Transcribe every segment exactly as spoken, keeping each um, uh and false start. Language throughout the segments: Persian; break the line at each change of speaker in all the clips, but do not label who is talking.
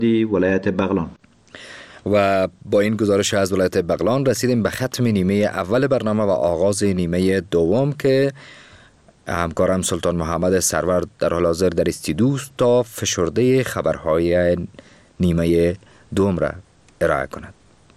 ولایت بغلان.
و با این گزارش از ولایت بغلان رسیدیم به ختم نیمه اول برنامه و آغاز نیمه دوم که همکارم سلطان محمد سرور در حال حاضر در استودیو تا فشرده خبرهای نیمه دوم را ارائه کند.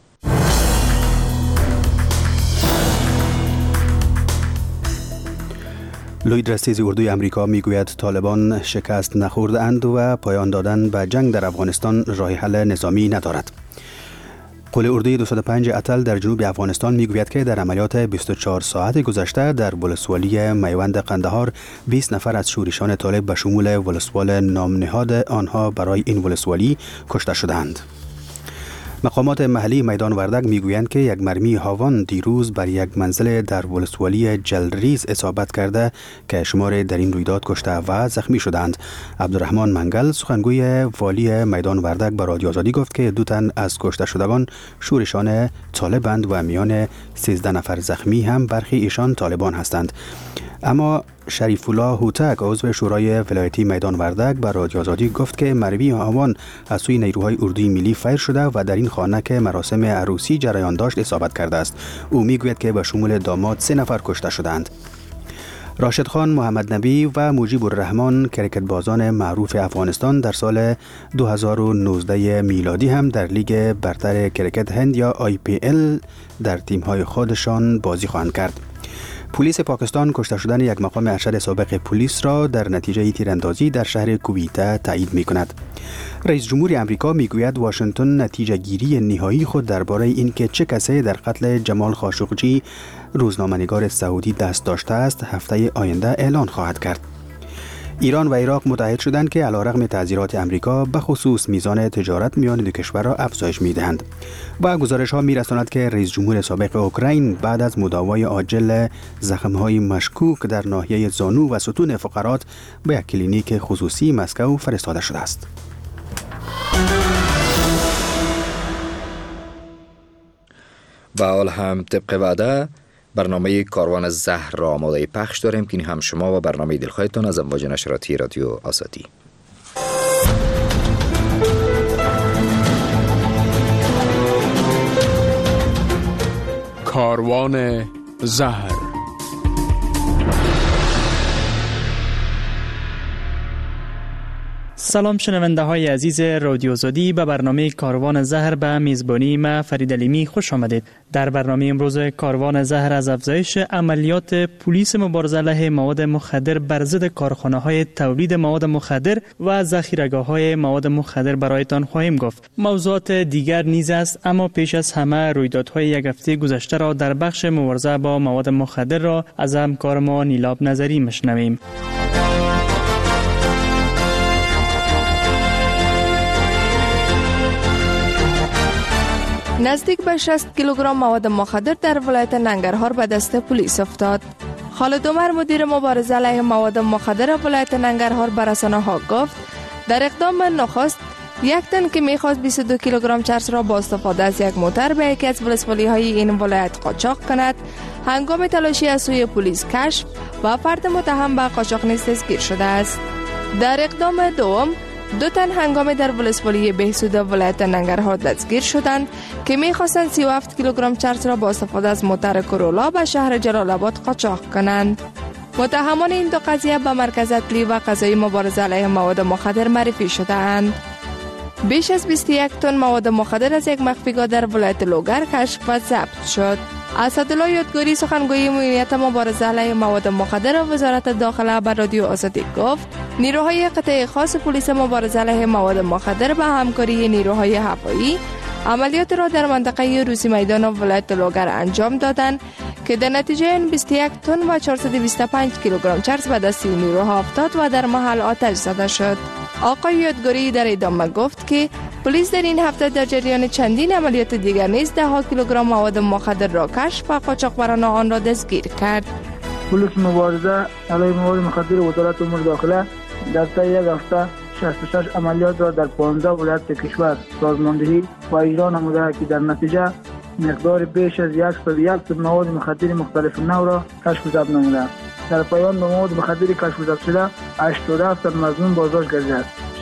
لوید رستیز اردوی امریکا میگوید طالبان شکست نخورده‌اند و پایان دادن به جنگ در افغانستان راه حل نظامی ندارد. قول اردوی دویست و پنج اتل در جنوب افغانستان میگوید که در عملیات بیست و چهار ساعت گذشته در ولسوالی میوند قندهار بیست نفر از شورشان طالب به شمول ولسوال نامنهاد آنها برای این ولسوالی کشته شدند. مقامات محلی میدان وردک میگویند که یک مرمی هاوان دیروز بر یک منزل در ولسوالی جلریز اصابت کرده که شمار در این رویداد کشته و زخمی شدند. عبدالرحمن منگل سخنگوی والی میدان وردک به رادیو آزادی گفت که دو تن از کشته شدگان شورشان طالبند و میان سیزده نفر زخمی هم برخی ایشان طالبان هستند. اما شریف الله هوتک عضو شورای ولایتی میدان وردک به رادیو آزادی گفت که مروی هاوان از سوی نیروهای اردوی ملی فیر شده و در این خانه که مراسم عروسی جریان داشت اصابت کرده است. او میگوید که به شمول داماد سه نفر کشته شدند. راشد خان محمد نبی و مجیب الرحمن کرکت بازان معروف افغانستان در سال دو هزار و نوزده میلادی هم در لیگ برتر کرکت هند یا آی پی ال در تیم‌های خودشان بازی خواهند کرد. پلیس پاکستان کشته شدن یک مقام ارشد سابق پلیس را در نتیجه تیراندازی در شهر کویته تایید می کند. رئیس جمهور امریکا می گوید واشنگتن نتیجه گیری نهایی خود درباره اینکه چه کسی در قتل جمال خاشقجی روزنامه‌نگار سعودی دست داشته است هفته آینده اعلان خواهد کرد. ایران و عراق متحد شدند که علیرغم تعزیرات امریکا به خصوص میزان تجارت میان دو کشور را افزایش میدهند. و گزارش ها میرساند که رئیس جمهور سابق اوکراین بعد از مداوای عاجل زخم‌های مشکوک در ناحیه زانو و ستون فقرات به یک کلینیک خصوصی مسکو فرستاده شده است.
و حال هم طبق وعده برنامه کاروان زهر را آماده پخش داریم که این هم شما و برنامه دلخواهتان از امواج نشراتی رادیو آزادی.
کاروان زهر.
سلام شنونده های عزیز رادیو آزادی، به برنامه کاروان زهر به میزبانی ما فرید علیمی خوش آمدید. در برنامه امروز کاروان زهر از افزایش عملیات پلیس مبارزه علیه مواد مخدر بر ضد کارخانه های تولید مواد مخدر و ذخیره‌گاه های مواد مخدر برایتان خواهیم گفت. موضوعات دیگر نیز است، اما پیش از همه رویدادهای یک هفته گذشته را در بخش مبارزه با مواد مخدر را از همکار ما نیلاب نظری مشنویم.
نزدیک به شصت کیلوگرم مواد مخدر در ولایت ننگرهار به دست پلیس افتاد. خالد عمر مدیر مبارزه علیه مواد مخدر ولایت ننگرهار به رسانه‌ها گفت در اقدام نخست یک تن که می‌خواست بیست و دو کیلوگرم چرس را با استفاده از یک موتر به یکی از ولسوالی‌های این ولایت قاچاق کند، هنگام تلاشی از سوی پلیس کشف و فرد متهم به قاچاق نیز دستگیر شده است. در اقدام دوم دو تن هنگام در ولسوالی بهسود ولایت ننگرهار دستگیر شدند که می‌خواستند سی و هفت کیلوگرم چرس را با استفاده از موتر کرولا به شهر جلال آباد قاچاق کنند. متهمان این دو قضیه به مرکز اطلی و قضایی مبارزه علیه مواد مخدر معرفی شده‌اند. بیش از بیست و یک تن مواد مخدر از یک مخفیگاه در ولایت لوگر کشف و ضبط شد. اسدالله یادگاری سخنگوی مدیریت مبارزه علیه مواد مخدر وزارت داخله به رادیو آزادی گفت نیروهای قطعه خاص پلیس مبارزه علیه مواد مخدر به همکاری نیروهای هوایی عملیات را در منطقه روسی میدان ولایت لوگر انجام دادند که در نتیجه این بیست و یک تن و چهارصد و بیست و پنج کیلوگرم چرس به دست نیروها افتاد و در محل آتش زده شد. آقای یادگاری در ادامه گفت که پلیس در این هفته در جریان چندین عملیات دیگر نیز ده ها کیلوگرم مواد مخدر را کشف و قاچاقبران آن را دستگیر کرد.
پلیس مبارزه علیه مواد مخدر وزارت امور داخله در طی یک هفته شصت و شش عملیات را در پانزده ولایت کشور سازماندهی و اجرا نموده که در نتیجه مقدار بیش از صد و یک تن مواد مخدر مختلف نوع را کشف و ضبط نموده. در پایان مواد مخدر کشف و ضبط شده هشتاد و هفت تن مظنون بازداشت گردیده.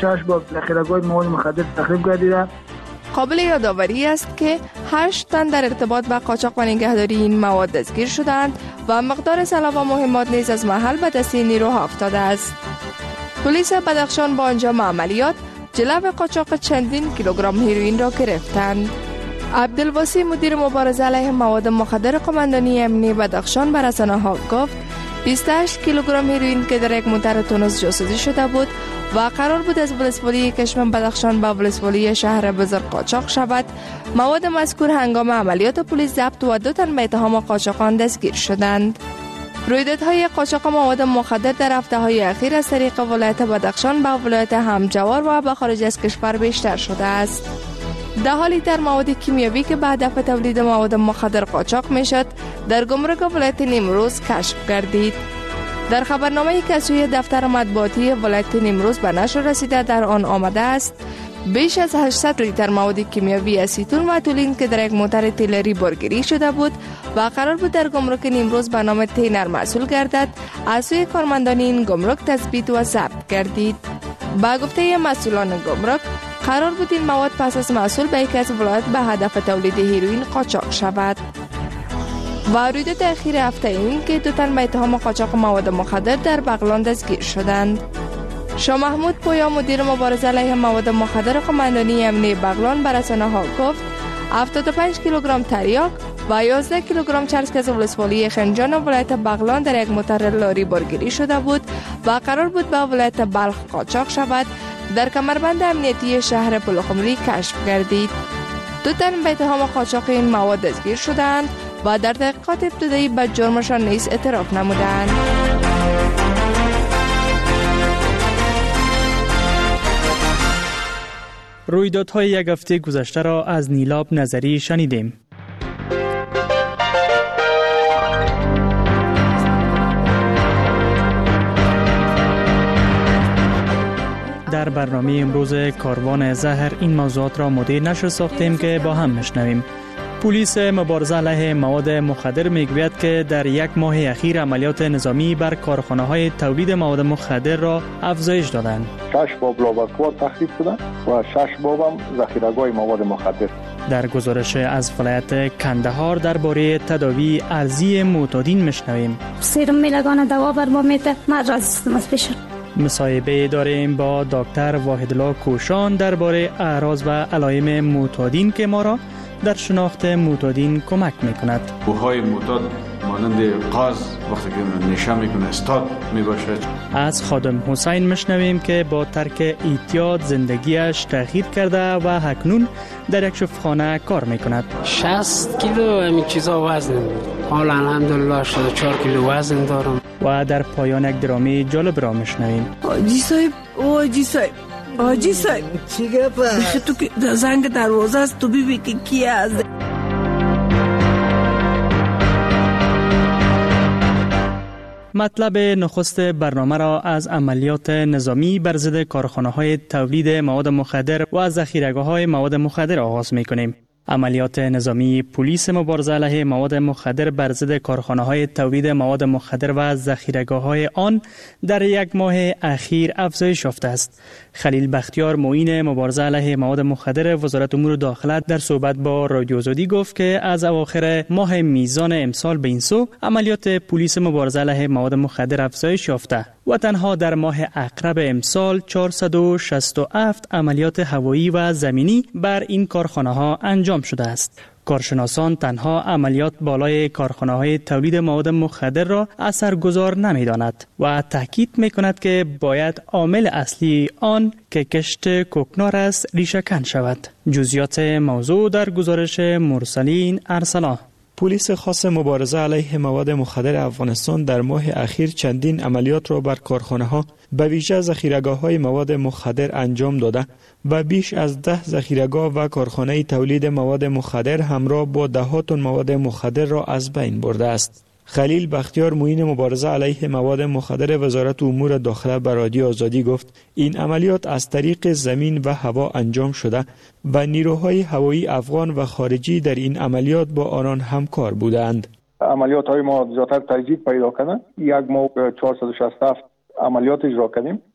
شش بار ذخیره‌گاه مواد مخدر تخریب گردیده.
قابل یادآوری است که هشت تن در ارتباط با قاچاق و نگهداری این مواد دستگیر شدند و مقدار سلاح و مهمات نیز از محل به دست نیروها افتاده است. پلیس بدخشان با انجام عملیات جلو قاچاق چندین کیلوگرم هیروئین را گرفتند. عبدالواسی مدیر مبارزه علیه مواد مخدر قماندانی امنیتی بدخشان بر رسانه‌ها گفت بیست و هشت کیلوگرم هیروئین که در یک موتر تونس جاسوسی شده بود و قرار بود از ولسوالی کشمن بدخشان به ولسوالی شهر بزرگ قاچاق شود، مواد مذکور هنگام عملیات پلیس ضبط و دو تن به اتهام قاچاقان دستگیر شدند. رویدادهای قاچاق مواد مخدر در هفته‌های اخیر از طریق ولایت بدخشان به ولایت همجوار و به خارج از کشور بیشتر شده است. ده حالی در مواد کیمیاوی که به هدف تولید مواد مخدر قاچاق میشد در گمرک ولایت نیمروز کشف گردید. در خبرنامه‌ای که از سوی دفتر مطبوعاتی ولایت نیمروز به نشر رسیده در آن آمده است بیش از هشتصد لیتر مواد کیمیاوی اسیتون و تولین که در یک موتر تیلری بارگیری شده بود و قرار بود در گمرک نیمروز به نام تینر محصول گردد، از سوی کارمندان این گمرک تثبیت و ضبط گردید. با گفته مسئولان گمرک قرار بود این مواد پس از محصول به یک از ولایت به هدف تولید هیروئین قاچاق شود. و رویداد اخیر هفته این که دو تن به اتهام قاچاق مواد مخدر در بغلان دستگیر شدند. شاه محمود پویا مدیر مبارزه علیه مواد مخدر قماندانی امنیتی بغلان بر رسانه‌ها گفت هفتاد و پنج کیلوگرم تریاک و یازده کیلوگرم چرس که از ولسوالی خنجان و ولایت بغلان در یک موتر لاری بارگیری شده بود و قرار بود به ولایت بلخ قاچاق شود، در کمربند امنیتی شهر پلخمری کشف گردید. دو تن به اتهام قاچاق این مواد دستگیر شدند و در تحقیقات ابتدایی به جرمشان نیز اعتراف نمودند.
رویدادهای یک هفته گذشته را از نیلاب نظری شنیدیم. در برنامه امروز کاروان زهر این موضوعات را مدیر نشر ساختیم که با هم میشنویم. پلیس مبارزه علیه مواد مخدر میگوید که در یک ماه اخیر عملیات نظامی بر کارخانه‌های تولید مواد مخدر را افزایش دادند.
شش باب لابراتوار تخریب شده و شش باب هم ذخیره‌گاه مواد مخدر.
در گزارش از ولایت کندهار درباره تداوی ارزی معتادین میشنویم.
سرم میلگان دوا بر ما میته، من راضی هستم از پیش.
مصاحبه داریم با دکتر واحدالله کوشان درباره اعراض و علائم معتادین که ما را در شناخت معتادین کمک میکند.
بوهای معتاد مانند قاز وقتی که نشه میکنه استاد میباشد. از
خادم حسین میشنویم که با ترک اعتیاد زندگیش تغییر کرده و اکنون در یک شفاخانه کار میکند.
شصت کیلو همین چیزا وزن بود. حالا الحمدلله شصت و چهار کیلو وزن دارم.
و در پایان یک درامی جالب را میشنویم.
آجی صاحب، آجی صاحب آجی صاحب
چی گفت؟
تو که زنگ دروازه است تو ببین که کی است.
مطلب نخست برنامه را از عملیات نظامی بر ضد کارخانه‌های تولید مواد مخدر و ذخیره‌گاه‌های مواد مخدر آغاز می‌کنیم. عملیات نظامی پلیس مبارزه علیه مواد مخدر بر ضد کارخانه‌های تولید مواد مخدر و ذخیره‌گاه‌های آن در یک ماه اخیر افزایش یافته است. خلیل بختیار معین مبارزه علیه مواد مخدر وزارت امور داخله در صحبت با رادیو آزادی گفت که از اواخر ماه میزان امسال به این سو عملیات پلیس مبارزه علیه مواد مخدر افزایش یافته و تنها در ماه عقرب امسال چهارصد و شصت و هفت عملیات هوایی و زمینی بر این کارخانه‌ها انجام شده است. کارشناسان تنها عملیات بالای کارخانه‌های تولید مواد مخدر را اثرگذار نمی‌داند و تاکید می‌کند که باید عامل اصلی آن که کشت کوکنار است ریشه‌کن شود. جزئیات موضوع در گزارش مرسلین ارسلان.
پلیس خاص مبارزه علیه مواد مخدر افغانستان در ماه اخیر چندین عملیات را بر کارخانه‌ها به ویژه ذخیره‌گاه‌های مواد مخدر انجام داده و بیش از ده ذخیره‌گاه و کارخانه تولید مواد مخدر همراه با ده تن مواد مخدر را از بین برده است. خلیل بختیار معین مبارزه علیه مواد مخدر وزارت امور داخله به رادیو آزادی گفت این عملیات از طریق زمین و هوا انجام شده و نیروهای هوایی افغان و خارجی در این عملیات با آنان همکار بودند.
عملیات های ما زیادتر تجدید پیدا کردن. یک ماه چهارصد و شصت و هفت عملیات اجرا کردیم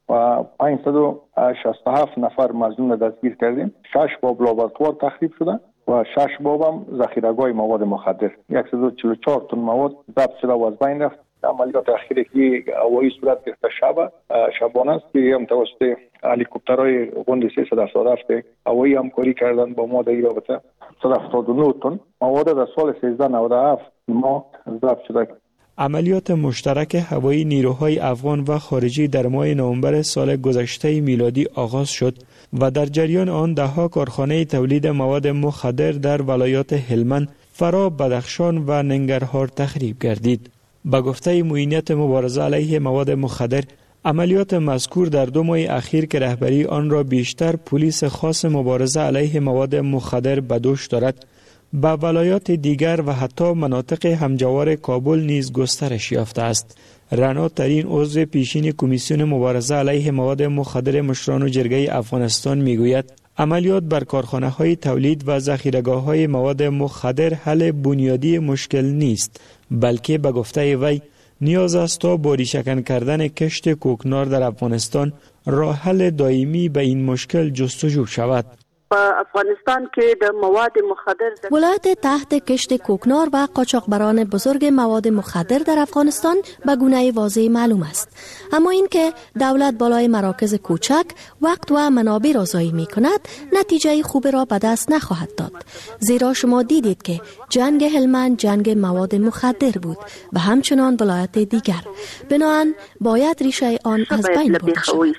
و پانصد و شصت و هفت نفر مظنون دستگیر کردیم. شش باب لابراتوار تخریب شده و شش باب هم ذخیره‌گاه مواد مخدر. صد و چهل و چهار تن مواد ضبط شده و از بین رفت. عملیات اخیری که هوایی صورت گرفته شب شبانه است که هم توسط هلیکوپترهای غوند سیصد و هفتاد و هفت هوایی همکاری کردن با ما در این رابطه. صد و هفتاد و نه تن مواد در سال سیزده نود و هفت ما ضبط شده.
عملیات مشترک هوایی نیروهای افغان و خارجی در ماه نوامبر سال گذشته میلادی آغاز شد و در جریان آن ده‌ها کارخانه تولید مواد مخدر در ولایات هلمند، فرا، بدخشان و ننگرهار تخریب گردید. با گفته معینیت مبارزه علیه مواد مخدر، عملیات مذکور در دو ماه اخیر که رهبری آن را بیشتر پلیس خاص مبارزه علیه مواد مخدر به دوش دارد، به ولایات دیگر و حتی مناطق همجوار کابل نیز گسترش یافته است. رنا ترین عضو پیشین کمیسیون مبارزه علیه مواد مخدر مشران و جرگه افغانستان میگوید عملیات بر کارخانه های تولید و ذخیره‌گاه های مواد مخدر حل بنیادی مشکل نیست، بلکه به گفته وی نیاز است تا با ریشه‌کن کردن کشت کوکنار در افغانستان راه حل دائمی به این مشکل جستجو شود.
افغانستان که د مواد مخدر
ولایت تحت کشت کوکنار و قاچاقبران بزرگ مواد مخدر در افغانستان به گونه واضح معلوم است، اما اینکه دولت بالای مراکز کوچک وقت و منابع را ضایع می کند نتیجه خوب را به دست نخواهد داد، زیرا شما دیدید که جنگ هلمند جنگ مواد مخدر بود و همچنان ولایت دیگر، بنابراین باید ریشه آن از بین برده شود.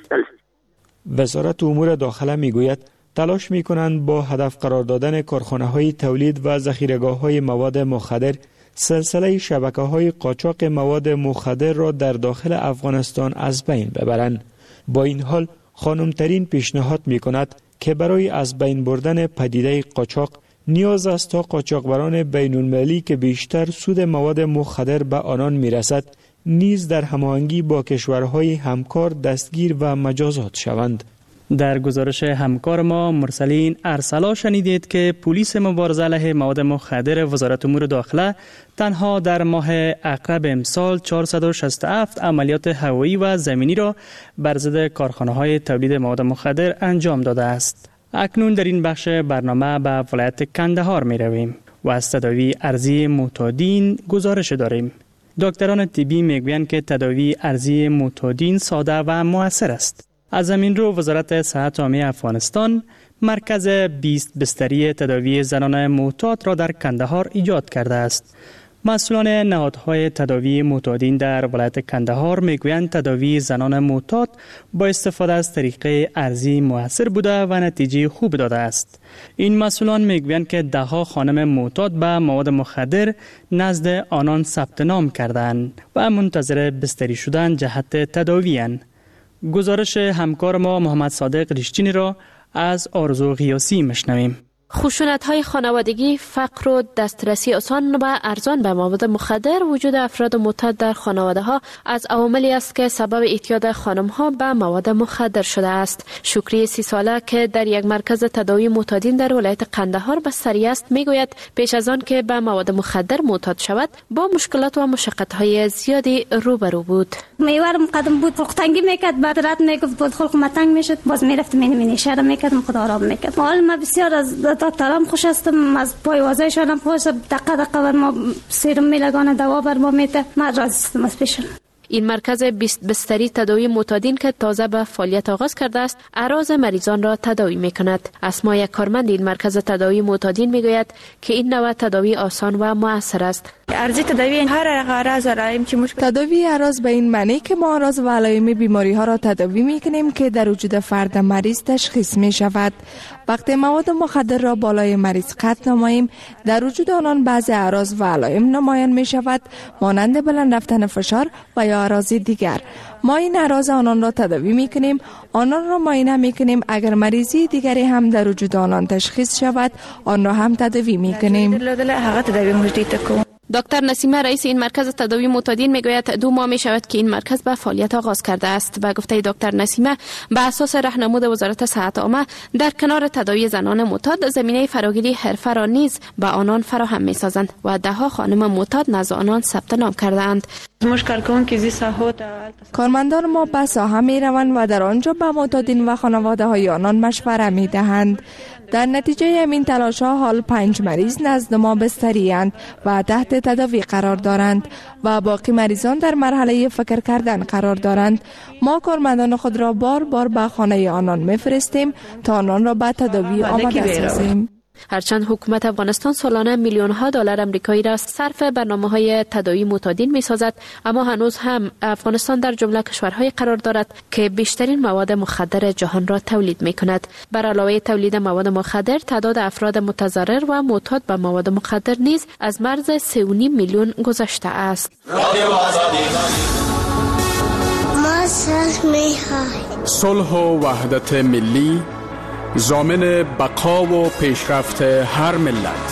وزارت امور داخله می گوید تلاش می کنند با هدف قرار دادن کارخانه های تولید و ذخیره‌گاه های مواد مخدر سلسله شبکه های قاچاق مواد مخدر را در داخل افغانستان از بین ببرند. با این حال خانم ترین پیشنهاد می کند که برای از بین بردن پدیده قاچاق نیاز است تا قاچاقبران بین المللی که بیشتر سود مواد مخدر به آنان می رسد نیز در هماهنگی با کشورهای همکار دستگیر و مجازات شوند.
در گزارش همکار ما مرسلین ارسلا شنیدید که پلیس مبارزه علیه مواد مخدر وزارت امور داخله تنها در ماه عقرب امسال چهارصد و شصت و هفت عملیات هوایی و زمینی را بر ضد کارخانه‌های تولید مواد مخدر انجام داده است. اکنون در این بخش برنامه به ولایت کندهار می رویم و از تداوی ارضی معتادین گزارش داریم. دکتران طبی میگویند که تداوی ارضی معتادین ساده و مؤثر است. از زمین رو وزارت صحت عامه افغانستان مرکز بیست بستری تداوی زنان معتاد را در کندهار ایجاد کرده است. مسئولان نهادهای تداوی معتادین در ولایت کندهار میگویند تداوی زنان معتاد با استفاده از طریقه ارضی مؤثر بوده و نتیجه خوب داده است. این مسئولان میگویند که دهها خانم معتاد به مواد مخدر نزد آنان ثبت نام کردند و منتظر بستری شدن جهت تداوی اند. گزارش همکار ما محمد صادق ریشتینی را از آرزو غیاسی مشنویم.
خشونت‌های خانوادگی، فقر و دسترسی آسان و ارزان به مواد مخدر، وجود افراد معتاد در خانواده‌ها از عواملی است که سبب اعتیاد خانم‌ها به مواد مخدر شده است. شکری سی ساله که در یک مرکز تداوی معتادین در ولایت قندهار بستری است میگوید پیش از آن که به مواد مخدر معتاد شود با مشکلات و مشقت‌های زیادی روبرو بود.
میوارم قدم بود خلقتنگی میکرد، بعد رات میگفت بود خلق متنگ میشد، باز میرفت مینی مینی شرم میکردم، خدا آرام میکرد. حال ما بسیار از دکترم خوش هستم، از پای وازایشانم خوش، دقیقه دقیقه بر ما سیروم میلگانه، دوا بر ما میده، ما راضی هستم از پیشون.
این مرکز بیست بستری تداوی معتادین که تازه به فعالیت آغاز کرده است، اعراض مریضان را تداوی میکند. اسما یک کارمند این مرکز تداوی معتادین میگوید که این نوع تداوی آسان و مؤثر است.
ارزی تداوی هر اعراض علائم که مشکل
تداوی اعراض به این معنی که ما اعراض و علائم بیماری ها را تداوی میکنیم که در وجود فرد مریض تشخیص می شود. وقتی مواد مخدر را بالای مریض قطع نماییم، در وجود آنان بعضی اعراض و علائم نمایان می شود، مانند بلند رفتن فشار و یا اعراض دیگر. ما این اعراض آنان را تداوی می کنیم، آنان را معاینه می کنیم. اگر مریضی دیگری هم در وجود آنان تشخیص شود، آن را هم تداوی می کنیم.
دکتر نسیمه رئیس این مرکز تداوی معتادین میگوید دو ماه می شود که این مرکز به فعالیت آغاز کرده است و گفته دکتر نسیمه به اساس راهنمود وزارت صحت عامه در کنار تداوی زنان معتاد زمینه فراگیری حرفه را نیز به آنان فراهم می سازند و ده ها خانم معتاد نزد آنان ثبت نام کردند.
کارمندان ما به ساحه می روند و در آنجا به معتادین و خانواده های آنان مشوره می دهند. در نتیجه همین تلاش ها حال پنج مریض نزد ما بستری اند و تحت تداوی قرار دارند و باقی مریضان در مرحله فکر کردن قرار دارند. ما کارمندان خود را بار بار به خانه آنان میفرستیم تا آنان را به تداوی آماده سازیم.
هرچند حکومت افغانستان سالانه میلیون ها دلار آمریکایی را صرف برنامه های تداوی معتادین می سازد، اما هنوز هم افغانستان در جمله کشورهای قرار دارد که بیشترین مواد مخدر جهان را تولید می کند. بر علاوه تولید مواد مخدر، تعداد افراد متضرر و معتاد به مواد مخدر نیز از مرز سه و نیم میلیون گذشته است.
صلح و وحدت ملی ضامن بقا و پیشرفت هر ملت.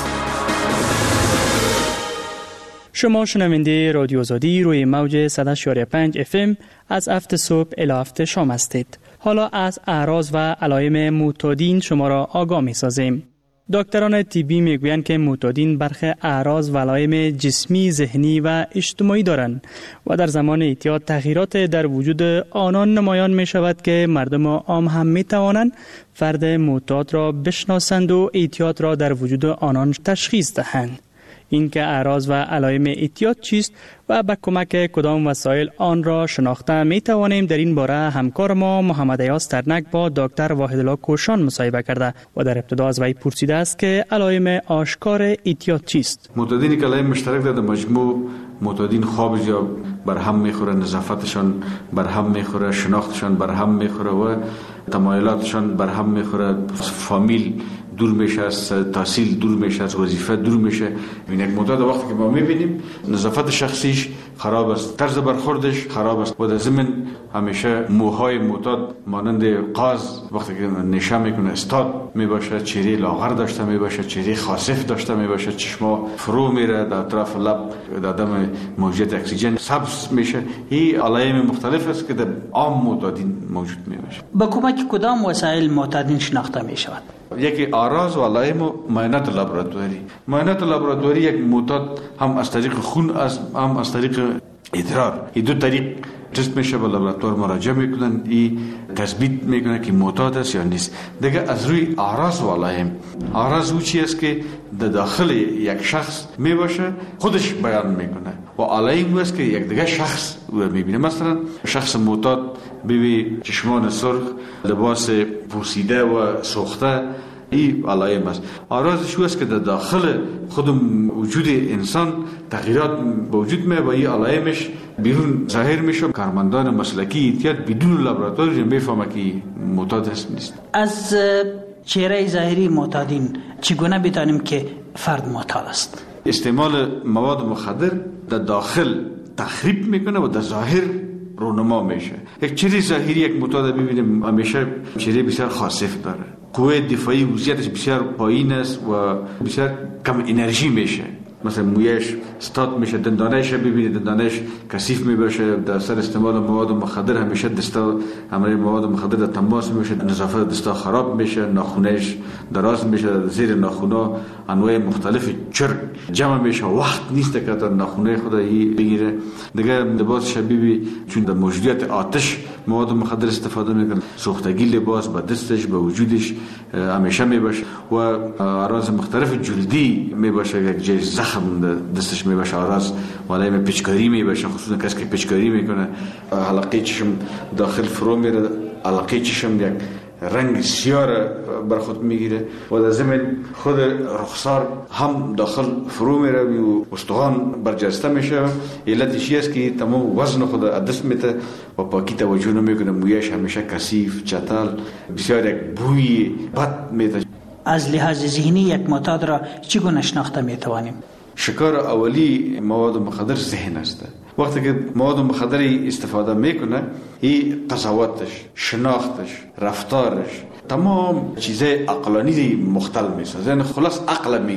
شما شنونده رادیو آزادی روی موج صد و شش و پنج اف ام از هفت صبح الی هفت شام هستید. حالا از اعراض و علائم معتادین شما را آگاه می سازیم. دکتران طبی میگویند که معتادین برخی اعراض و علائم جسمی، ذهنی و اجتماعی دارند و در زمان اعتیاد تغییرات در وجود آنان نمایان می شود که مردم عام هم می توانند فرد معتاد را بشناسند و اعتیاد را در وجود آنان تشخیص دهند. این که اعراض و علائم اعتیاد چیست و با کمک کدام وسایل آن را شناخته می توانیم، در این باره همکار ما محمد ایاز ترنک با دکتر واحدالله کوشان مصاحبه کرده و در ابتدا از وی پرسیده است که علائم آشکار اعتیاد چیست.
معتادین که علائم مشترک در مجموع معتادین خواب یا بر هم میخوره، نظافتشان بر هم میخوره، شناختشان بر هم میخوره و تمایلاتشان بر هم میخوره، فامیل دور میشه، از تحصیل دور میشه، از وظیفه دور میشه. این یک معتاد وقتی که ما میبینیم نظافت شخصیش خراب است، طرز برخوردش خراب است و در ضمن همیشه موهای معتاد مانند قاز وقتی که نشه میکنه استاد میباشه، چهره لاغر داشته میباشه، چهره خاسف داشته میباشه، چشما فرو میره، در اطراف لب در عدم موجودیت اکسیژن سبز میشه. این علائم مختلف است که در عام معتادین موجود میباشه.
با کمک کدام وسایل معتادین شناخته میشود؟
یکی اعراض و علائم و معاینات لابراتواری. معاینات لابراتواری یک معتاد هم از طریق خون از هم از طریق ادرار، این دو طریق تست میشه، به لابراتوار مراجعه میکنن، این تثبیت میکنه که معتاد است یا نیست. دیگه از روی اعراض و علائم، اعراض او چی است که در داخل یک شخص میباشه خودش بیان میکنه و علائم او است که یک دیگه شخص او میبینه. مثلا شخص معتاد ببی چشمان سرخ، لباس پوسیده و سوخته، این علائم است. اعراض شو است که در داخل خود وجود انسان تغییرات به وجود میاد و این علائمش بیرون ظاهر میشه. کارمندان مسلکی احتیاط بدون لابراتوری میفهمه که معتاد است نیست.
از چهره ظاهری معتادین چگونه بدانیم که فرد معتاد است؟
استعمال مواد مخدر در داخل تخریب میکنه و در ظاهر رونما میشه. یک چهره ظاهری یک معتاد ببینیم همیشه چهره بسیار خاسف داره، قوه دفاعی وضعیتش بسیار پایین است و بسیار کم انرژی میشه. مثلا مویش استاد میشه، دندانش ببینید دندانش کثیف میباشه، در اثر استعمال مواد مخدر همیشه دستا همراه مواد مخدر در تماس میشه، نظافت دستا خراب میشه، ناخونش دراز میشه، زیر ناخونا انواع مختلف چرک جمع میشه، وقت نیست که تا ناخونه خود بگیره. دیگه لباس شبیبی چون در موجودیت آتش مواد مخدر استفاده میکنه، سوختگی لباس با دستش با وجودش همیشه میباشه و اعراض مختلف جلدی میباشه، یک جای زخم دستش میباشه، اعراض علائم پیچکاری میباشه، خصوصا کسی که پیچکاری میکنه حلقه چشم داخل فرو میره، حلقه چشم یک رنگ سیاه بر خود میگیره و در ضمن خود رخسار هم داخل فرو میره و استخوان برجسته میشه. علتش است که تمام وزن خود دست میته و پاکی توجه نمیکنه، مویش همیشه کثیف، چتل، بسیار یک بوی بد میته.
از لحاظ ذهنی یک معتاد را چگونه شناخته میتوانیم؟
شکار اولی مواد مخدر ذهن است. وقتی که مواد مخدری استفاده میکنه، این قضاوتش، شناختش، رفتارش، تمام چیزای عقلانی مختل میشه، یعنی خلاص عقل میگیره.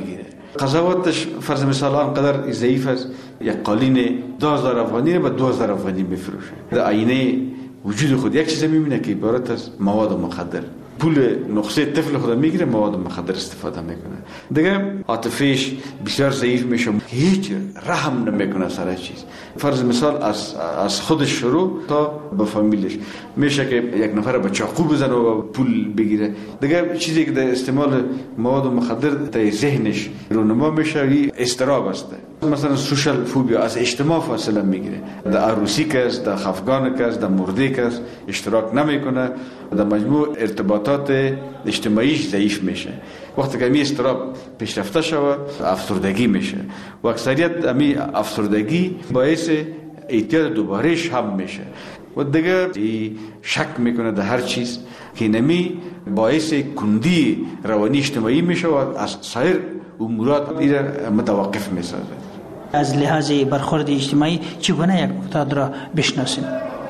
قضاوتش فرض مثال آنقدر ضعیف است یک قالین دو هزار افغانی به دو هزار افغانی میفروشه. در آینه وجود خود یک چیز میبینه که عبارت از مواد مخدر. پول نقصه طفل خود میگیره، مواد مخدر استفاده میکنه. دیگه عاطفیش بسیار ضعیف میشه، هیچ رحم نمیکنه سر چیز. فرض مثال از از خودش شروع تا به فامیلش میشه که یک نفر به چاقو بزنه و پول بگیره. دیگه چیزی که در استعمال مواد مخدر در ذهنش رونما میشه، این اضطراب است. مثلا سوشال فوبیا، از اجتماع فاصله میگیره. در عروسی کس، در خفگان کس، در مرده کس اشتراک نمیکنه، در مجموع ارتباطات اجتماعیش ضعیف میشه. وقتی که می اضطراب پیشرفته شود افسردگی میشه و اکثریت امی افسردگی باعث اعتیاد دوبارهش هم میشه و دیگه شک میکنه در هر چیز که نمی باعث کندی روانی اجتماعی میشه و از سایر امورات ایره متوقف میسازه.
از لحاظ برخورد اجتماعی چگونه یک معتاد را بشناسیم؟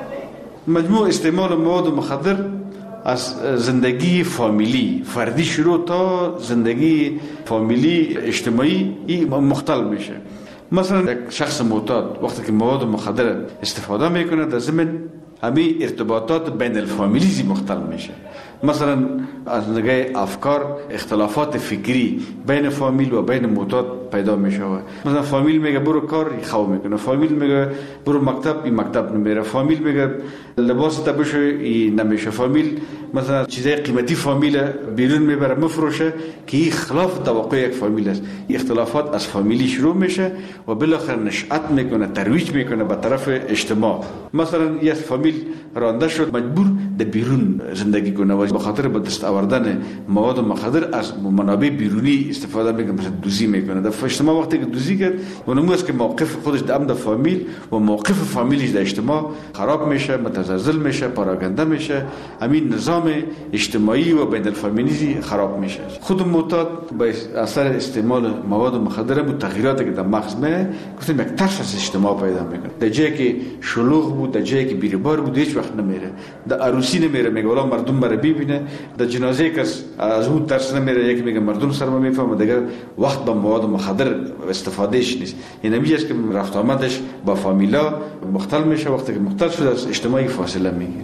مجموع استعمال مواد مخدر از زندگی فامیلی فردی شروع تا زندگی فامیلی اجتماعی این مختل میشه. مثلا یک شخص معتاد وقتی که مواد مخدر استفاده میکنه در ضمن همین ارتباطات بین الفامیلی مختل میشه. مثلا از نگاه افکار اختلافات فکری بین فامیل و بین معتاد پیدا میشه. مثلا فامیل میگه برو کار، خواب میکنه. فامیل میگه برو مکتب، این مکتب نمیره. فامیل میگه لباس تبشه، این نمیشه. فامیل مثلا چیزای قیمتی فامیل بیرون میبره مفروشه که این خلاف توقع یک فامیل است. این اختلافات از فامیلی شروع میشه و بالاخره نشأت میکنه، ترویج میکنه به طرف اجتماع. مثلا یک فامیل رانده شد مجبور در بیرون زندگی کنه و به خاطر به دست آوردن مواد مخدر از منابع بیرونی استفاده میکنه، مثلا دوزی میکنه. در اجتماع وقتی که دوزی کرد و نمو است که موقف خودش در امن فامیل و موقف فامیلش در اجتماع خراب میشه، متزلزل میشه، پراکنده میشه. همین نظام اجتماعی و بین الفامیلی خراب میشه. خود معتاد با اثر استعمال مواد مخدر بود تغییراتی که در مغز میه گفتیم یک ترس از اجتماع پیدا میکنه. در جایی که شلوغ بود، در جایی که بیربار بود هیچ وقت نمیره. در عروسی نمیره، میگه والا مردم مرا ببینه. در جنازه کس از اون ترس نمیره، یکی میگه مردم سر ما میفهمه. دیگه وقت با مواد مخدر استفادهش نیست. این نمیشه که رفت آمدش با فامیلا مختل میشه. وقتی که مختل شده از اجتماعی فاصله میگیره.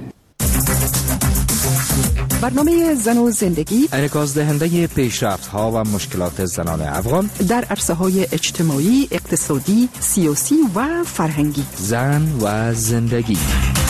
برنامه زن و زندگی
انعکاس دهنده پیشرفت ها و مشکلات زنان افغان
در عرصه های اجتماعی، اقتصادی، سیاسی و فرهنگی.
زن و زندگی.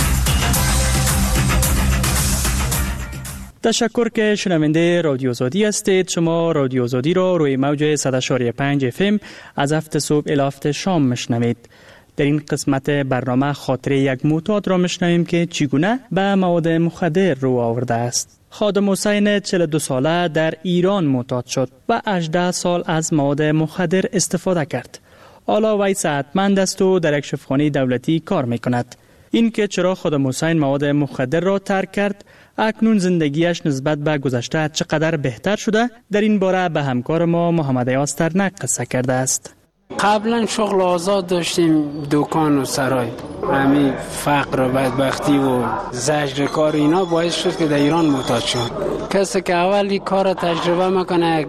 تشکر که شنونده رادیو زادی هستید. شما رادیو زادی را روی موج صد و چهار و پنج اف ام از هفت صبح الی هفت شام میشنوید. در این قسمت برنامه خاطره یک معتاد را میشنویم که چگونه به مواد مخدر رو آورده است. خادم حسین چهل و دو ساله در ایران معتاد شد و هجده سال از مواد مخدر استفاده کرد. حالا وی صحتمند است و در یک شفاخانه دولتی کار میکند. این که چرا خادم حسین مواد مخدر را ترک کرد، اکنون زندگیش نسبت به گذشته چقدر بهتر شده، در این باره به همکار ما محمد یاسترنک قصه کرده است.
قبلا شغل آزاد داشتیم، دکان و سرای. همین فقر و بدبختی و زجر کار اینا باعث شد که در ایران معتاد شد. کسی که اولی کار تجربه میکنه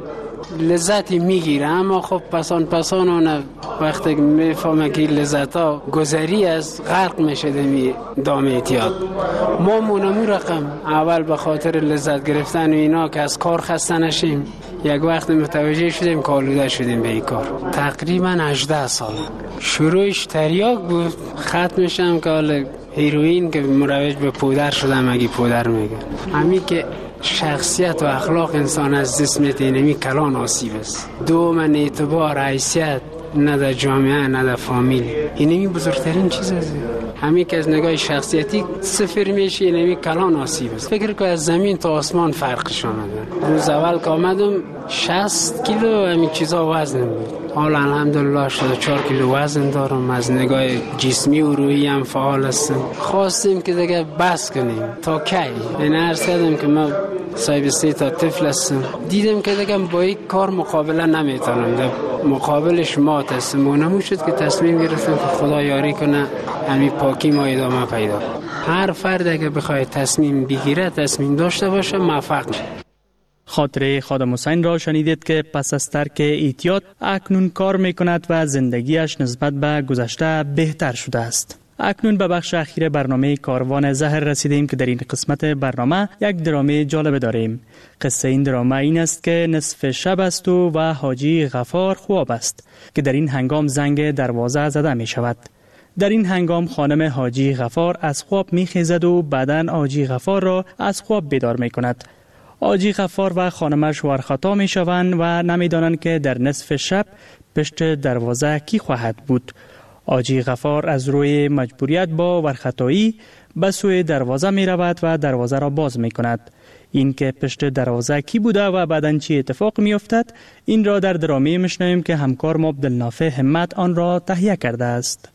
لذتی میگیره، اما خب پسان پسان اون وقتی میفهمه که لذت ها گذری از غرق میشه دمی دام اعتیاد. ما مونمو رقم اول به خاطر لذت گرفتن و اینا که از کار خسته نشیم، یک وقت متوجه شدیم که آلوده شدیم به این کار. تقریبا هجده سال. شروعش تریاک بود، ختمش هم که حالا هیروئین که مروج به پودر شدم. اگه پودر میگن همین که شخصیت و اخلاق انسان از جسمت اینمی کلان آسیب است. دوم اعتبار حیثیت، نه در جامعه نه در فامیل. اینمی بزرگترین چیز است. همین که از نگاه شخصیتی صفر میشه، اینمی کلان آسیب است. فکر که از زمین تا آسمان فرقش آمده. روز اول که آمدم شصت کیلو همین چیزا وزن بود. حالا الحمدلله هشتاد و چهار کیلو وزن دارم. از نگاه جسمی و روحی هم فعال هستم. خواستیم که دیگه بس کنیم تا کی. این عرض کردم که ما صاحب سه تا طفل هستم. دیدم که دیگه با یک کار مقابله نمیتونم، در مقابلش مات هستم. و نمو شد که تصمیم گرفتم که خدا یاری کنه همین پاکی ما ادامه پیدا. هر فرد اگه بخواد تصمیم بگیره، تصمیم داشته باشه، موفق میشه.
خاطره خادم حسین را شنیدید که پس از ترک اعتیاد اکنون کار می کند و زندگیش نسبت به گذشته بهتر شده است. اکنون به بخش اخیر برنامه کاروان زهر رسیدیم که در این قسمت برنامه یک درامه جالب داریم. قصه این درامه این است که نصف شب است و, و حاجی غفار خواب است که در این هنگام زنگ دروازه زده می شود. در این هنگام خانم حاجی غفار از خواب می خیزد و بعداً حاجی غفار را از خواب بیدار می کند. حاجی غفار و خانمش ورخطا می شوند و نمی دانند که در نصف شب پشت دروازه کی خواهد بود. حاجی غفار از روی مجبوریت با ورخطایی به سوی دروازه می رود و دروازه را باز می کند. این که پشت دروازه کی بوده و بعداً چی اتفاق می افتد، این را در درامه میشنویم که همکار ما عبدالنافع همت آن را تهیه کرده است.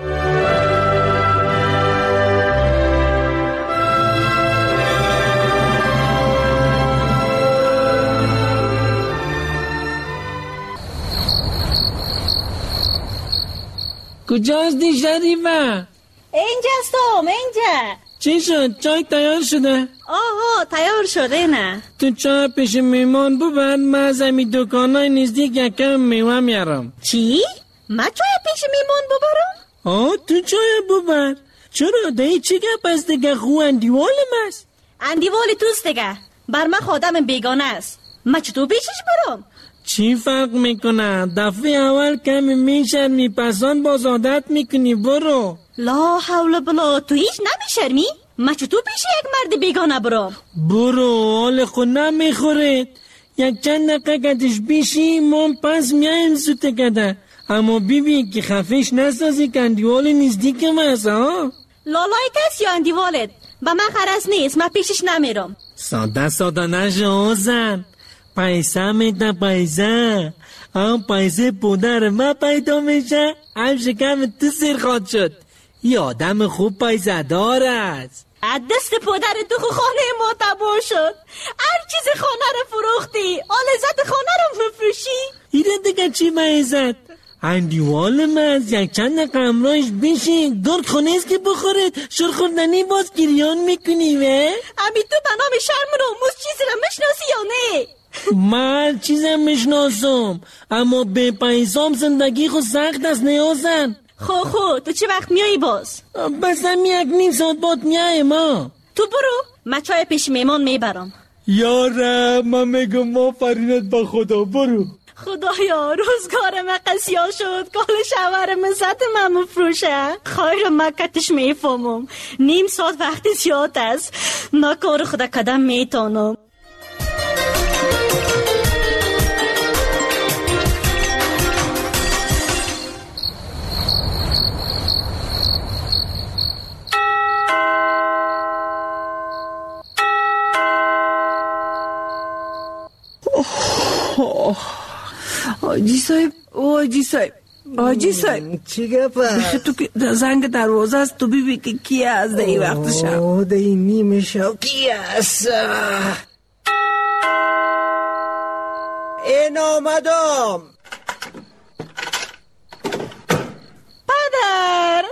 کجاست دی شریفه؟
اینجاست هم اینجا.
چی شد؟ چای تیار شده؟
آها تیار شده نه.
تو چای پیش میمان ببر، من از امی دکانای نزدیک یکم میوه میارم.
چی؟ من چای پیش میمان ببرم؟
آه تو چای ببر. چرا دایی چی گپ است دیگه؟ خو اندیوالم است.
اندیوال توست دیگه، بر من خادم بیگانه است. من چطور پیشش برم؟
چی فرق میکنه؟ دفعه اول کمی میشرمی، پسان باز عادت میکنی. برو.
لا حول بلا، تو هیچ نمیشرمی؟ من چطور پیش یک مرد بیگانه برم؟
برو، حال خود نمیخورید. یک چند دقیقه کدش بیشی من پس میایم زوته کده. اما بی بی که خفش نسازی که اندیوال نزدیکم هست ها؟
لالای کس یا اندیوالت؟ با من خرس نیست، من پیشش نمیرم.
ساده ساده نشو زن. پیسه میده پیسه. هم پیسه پودر ما پیدا میشه، هم شکم تو سیر خواد شد. یه آدم خوب پیسه دار است.
دست پودر تو خو خانه ما تباه شد. هر چیز خانه رو فروختی، آل عزت خانه رو مفروشی.
ایره دیگه چی معیزت؟ اندیوال مز یک چند قمرایش بشی دور خونه است که بخورید. شر خوردنی باز گریان میکنی وه؟
امی تو به نام شرم رو موز چیزی رو مشناسی یا نه؟
من چیزم میشناسم، اما به پیسام زندگی خود سخت است نیازن.
خو خو تو چه وقت میایی باز؟
بس هم یک نیم ساعت باد میایی ما.
تو برو، من چای پیش میمان میبرم.
یاره من میگم ما فرینت با خدا. برو.
خدایا روزگار من قسیا شد، کال شوهر مزد من مفروشه. خیر مکتش میفهمم، نیم ساعت وقت زیاد است، من کار خدا کدم میتونم.
آجی صاحب، او آجی صاحب، آجی صاحب
چی گفت؟
تو که زنگ دروازه است، تو بی بی که کی است در این وقت شب؟
او در این نیمه شب کی است؟ این آمدم.
پدر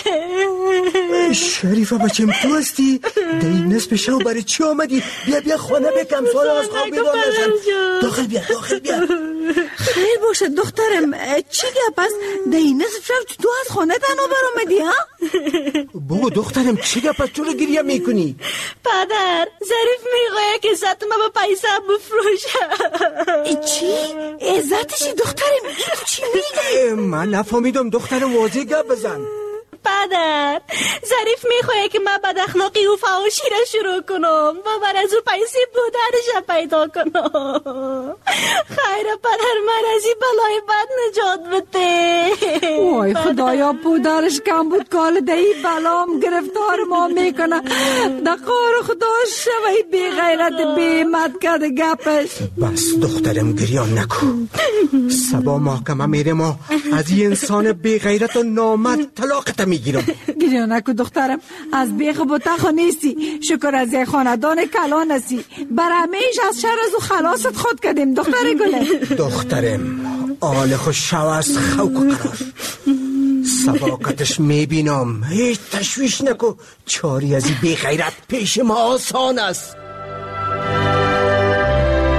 شریفه بچم تو هستی؟ در این نصف شب برای چی آمدی؟ بیا بیا خانه بکم سال از خواب بیدار نشم. داخل بیا داخل بیا.
خیر باشه دخترم، چی گپ است؟ در این نصف شب تو از خانه تنها برآمدی ها؟
بگو دخترم چی گپ است؟ چرا گریه میکنی؟
پدر ظریف میگوید که عزت ما به پیسه بفروشه.
چی؟ عزتشی دخترم؟ این چی میگه؟
من نفهمیدم دخترم، واضح گپ بزن.
پدر ظریف میخواه که من بد اخلاقی و فحاشی را شروع کنم و بر از او پیسه بودرش پیدا کنم. خیر پدر من از این بلای بد نجات بده.
وای خدایا پودرش کم بود کال دهی بلام گرفتار ما میکنه. دقار خدا شوی بی غیرت بی مد کرده گپش.
بس دخترم گریان نکو. سبا محکمه میره ما از این انسان بی غیرت و نامرد طلاقت میگیرم.
گریان نکو دخترم، از بیخ بوتخو نیستی، شکر از یک خاندان کلان هستی، بر همیش از شر از او خلاصت خود کردیم دختر گله.
دخترم آل خوش شو از خوک و قرار. سباقتش میبینم، هیچ تشویش نکو. چاری از این بی غیرت پیش ما آسان است.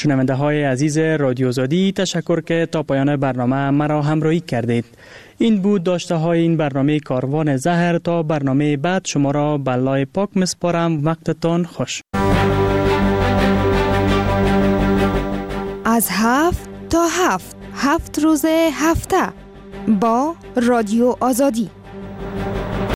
شنونده های عزیز رادیو آزادی، تشکر که تا پایان برنامه مرا همراهی کردید. این بود داشته های این برنامه کاروان زهر. تا برنامه بعد شما را به الله پاک مسپارم. وقتتان خوش.
از هفت تا هفت هفت روز هفته با رادیو آزادی.